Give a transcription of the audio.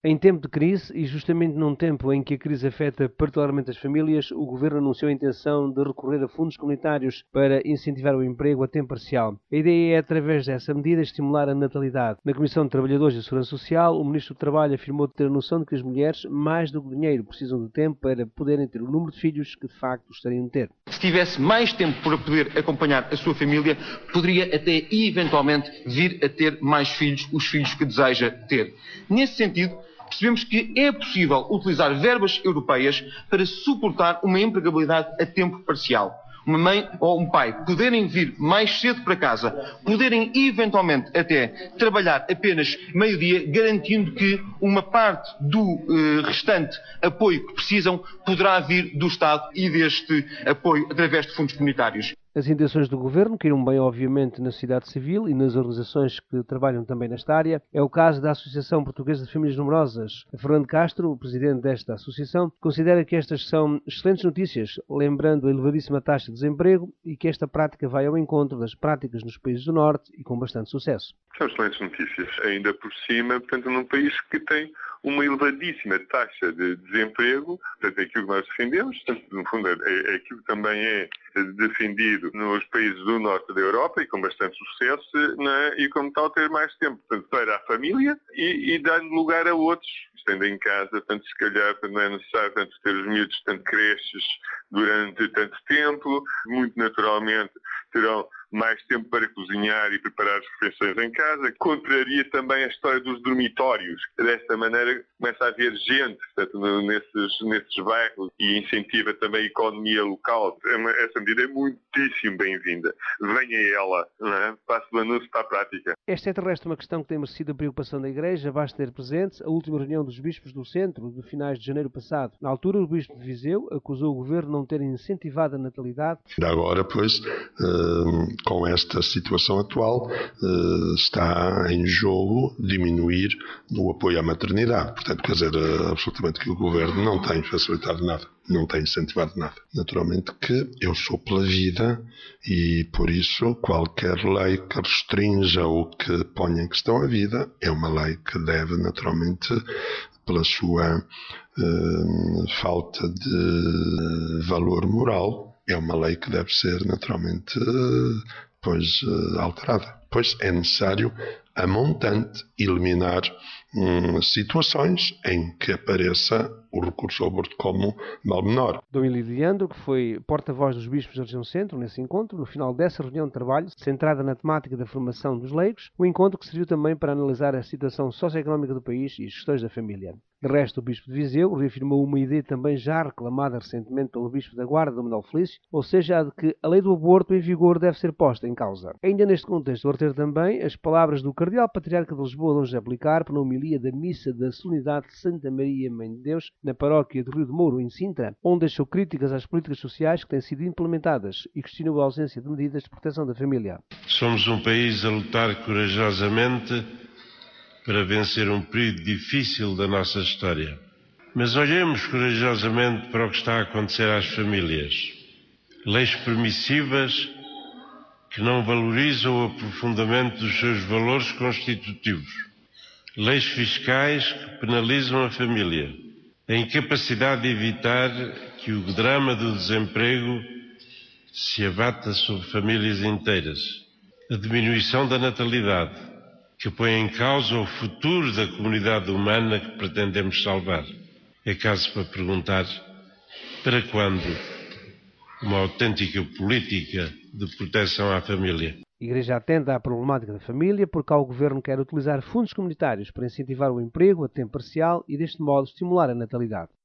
Em tempo de crise, e justamente num tempo em que a crise afeta particularmente as famílias, o Governo anunciou a intenção de recorrer a fundos comunitários para incentivar o emprego a tempo parcial. A ideia é, através dessa medida, estimular a natalidade. Na Comissão de Trabalhadores e Segurança Social, o Ministro do Trabalho afirmou ter a noção de que as mulheres, mais do que dinheiro, precisam de tempo para poderem ter o número de filhos que, de facto, gostariam de ter. Se tivesse mais tempo para poder acompanhar a sua família, poderia até, eventualmente, vir a ter mais filhos, os filhos que deseja ter. Nesse sentido, percebemos que é possível utilizar verbas europeias para suportar uma empregabilidade a tempo parcial. Uma mãe ou um pai poderem vir mais cedo para casa, poderem eventualmente até trabalhar apenas meio-dia, garantindo que uma parte do restante apoio que precisam poderá vir do Estado e deste apoio através de fundos comunitários. As intenções do Governo caíram bem, obviamente, na sociedade civil e nas organizações que trabalham também nesta área. É o caso da Associação Portuguesa de Famílias Numerosas. Fernando Castro, o presidente desta associação, considera que estas são excelentes notícias, lembrando a elevadíssima taxa de desemprego e que esta prática vai ao encontro das práticas nos países do Norte e com bastante sucesso. São excelentes notícias. Ainda por cima, portanto, num país que tem uma elevadíssima taxa de desemprego, portanto, é aquilo que nós defendemos, portanto, no fundo, é aquilo que também é defendido nos países do norte da Europa e com bastante sucesso, né? E como tal ter mais tempo, portanto, para a família e dando lugar a outros, estando em casa, portanto, se calhar não é necessário tanto ter os miúdos, tanto creches durante tanto tempo, muito naturalmente terão mais tempo para cozinhar e preparar as refeições em casa. Contraria também a história dos dormitórios. Desta maneira começa a haver gente, portanto, nesses bairros e incentiva também a economia local. Essa medida é muitíssimo bem-vinda. Venha ela, não é? Passe do anúncio para a prática. Esta é, de resto, uma questão que tem merecido a preocupação da Igreja. Basta ter presente a última reunião dos bispos do Centro, de finais de janeiro passado. Na altura, o bispo de Viseu acusou o Governo de não ter incentivado a natalidade. Agora, pois, com esta situação atual, está em jogo diminuir o apoio à maternidade. Portanto, quer dizer, absolutamente que o Governo não tem facilitado nada, não tem incentivado nada. Naturalmente que eu sou pela vida e, por isso, qualquer lei que restrinja ou que ponha em questão a vida é uma lei que deve, naturalmente, pela sua falta de valor moral, é uma lei que deve ser, naturalmente, alterada. Pois é necessário, a montante, eliminar situações em que apareça o recurso ao aborto como mal menor. Dom Ilídio de Andro, que foi porta-voz dos bispos da região centro nesse encontro, no final dessa reunião de trabalho, centrada na temática da formação dos leigos, um encontro que serviu também para analisar a situação socioeconómica do país e as questões da família. De resto, o bispo de Viseu reafirmou uma ideia também já reclamada recentemente pelo bispo da Guarda, Dom Manuel Felício, ou seja, a de que a lei do aborto em vigor deve ser posta em causa. Ainda neste contexto, vou reter também as palavras do Cardeal Patriarca de Lisboa, Dom José Policarpo, na homilia da Missa da Solenidade de Santa Maria, Mãe de Deus, na paróquia de Rio de Mouro, em Sintra, onde deixou críticas às políticas sociais que têm sido implementadas e questionou a ausência de medidas de proteção da família. Somos um país a lutar corajosamente para vencer um período difícil da nossa história. Mas olhemos corajosamente para o que está a acontecer às famílias. Leis permissivas que não valorizam o aprofundamento dos seus valores constitutivos. Leis fiscais que penalizam a família. A incapacidade de evitar que o drama do desemprego se abata sobre famílias inteiras. A diminuição da natalidade, que põe em causa o futuro da comunidade humana que pretendemos salvar. É caso para perguntar para quando uma autêntica política de proteção à família. A Igreja atenta à problemática da família, porque o Governo quer utilizar fundos comunitários para incentivar o emprego a tempo parcial e, deste modo, estimular a natalidade.